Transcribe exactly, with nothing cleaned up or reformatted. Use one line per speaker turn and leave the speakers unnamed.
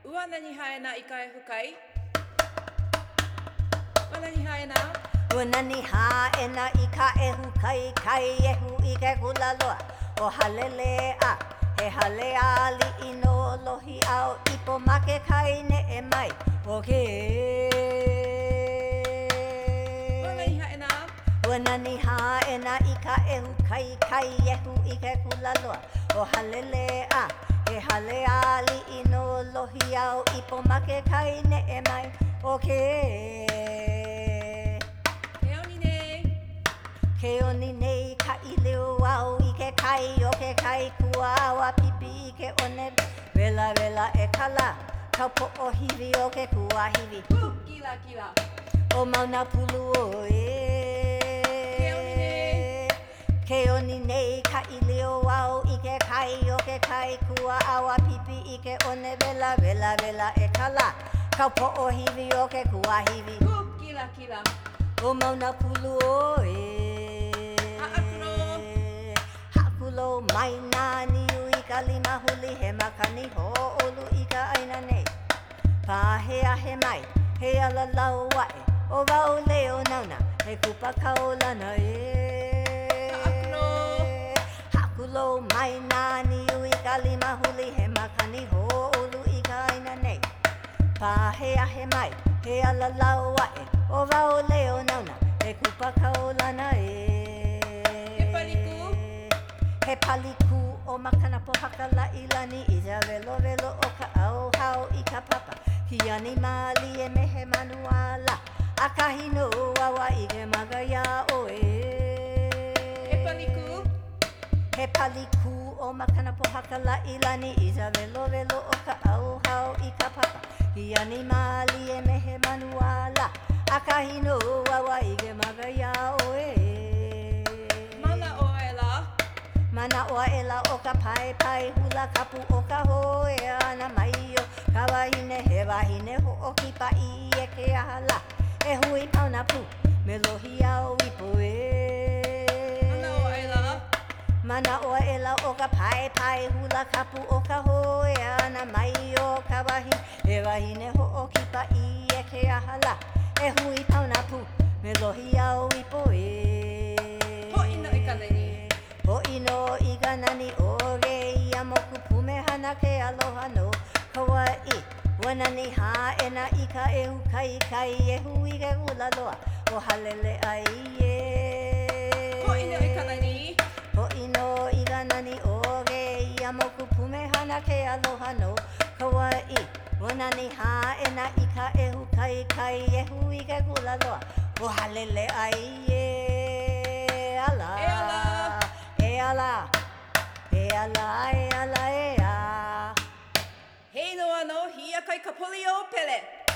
Uana ni haena i ka e hukai. Uana ni haena.
Uana ni haena i ka e hukai kai e hu i ke kula loa. O halele a, he hale a li ino lohi au ipo make kai ne e mai. O ke
Uana ni haena.
Uana ni haena i ka e hukai kai e hu i ke kula loa. O halele a, he hale a li ino lohi au ipo make kai ne e mai. O ke
Ke oni nei.
Ke oni nei ka i leo au i ke kai o ke kai kua awa pipi i ke one Vela vela e kala Kau po o hivi o ke kua hivi
Uh, kila kila.
O mauna pulu o e
Ke oni nei.
Ke oni nei ka i leo au i ke kai o ke kai kua awa pipi i ke one Vela vela vela e kala Kau po o hivi o ke kua hivi
Uh, kila kila.
O mauna pulu o e
Ha'akulo.
Ha'akulo mai nā niu i ka lima huli he makani ho olu i ka aina nei Pāhea he mai, he ala lau wae O wau leo nauna, he kupa kaulana e
Ha'akulo.
Ha'akulo mai nā niu i ka lima huli he makani ho olu i ka aina nei Pāhea he mai, he ala lau wae O wau leo nauna, he kupa kaulana e
He paliku.
He paliku o makana po hakala i lani I ja velo velo o ka au hao i ka papa Hiani mali e mehe manuala A kahi no awa i ke magaya o e
He paliku.
He paliku o makana po hakala i lani I ja velo velo o ka au hao i ka papa Hiani mali e mehe manuala A kahi no awa i ke magaya o e
Mana o ela.
Mana oa ela o ka pai pai hula kapu o ka hoe ana mai o Ka wahine he wahine ho o ki pa i e ke ahala E hui pauna pu me lohi au i poe
Mana o ela.
Mana oa ela o ka pai pai hula kapu o ka hoe ana mai o Ka wahine he wahine ho o ki pa i e ke ahala E hui pauna pu me lohi au i poe
Ho'ino i ka leni.
Ho'ino i ka nani o re ia moku pumehana ke aloha no Hawaii Wana ni haena i ka e hukai kai e hui ke ula loa O halele ai e
Ho'ino i ka leni.
Ho'ino i ka nani o re ia moku pumehana ke aloha no Hawaii Wana ni haena i ka e hukai kai e hui ke ula loa O halele ai e ala
E ala.
E ala, e ala, e ala, e a
Hei noa no hia kai ka poli o pele.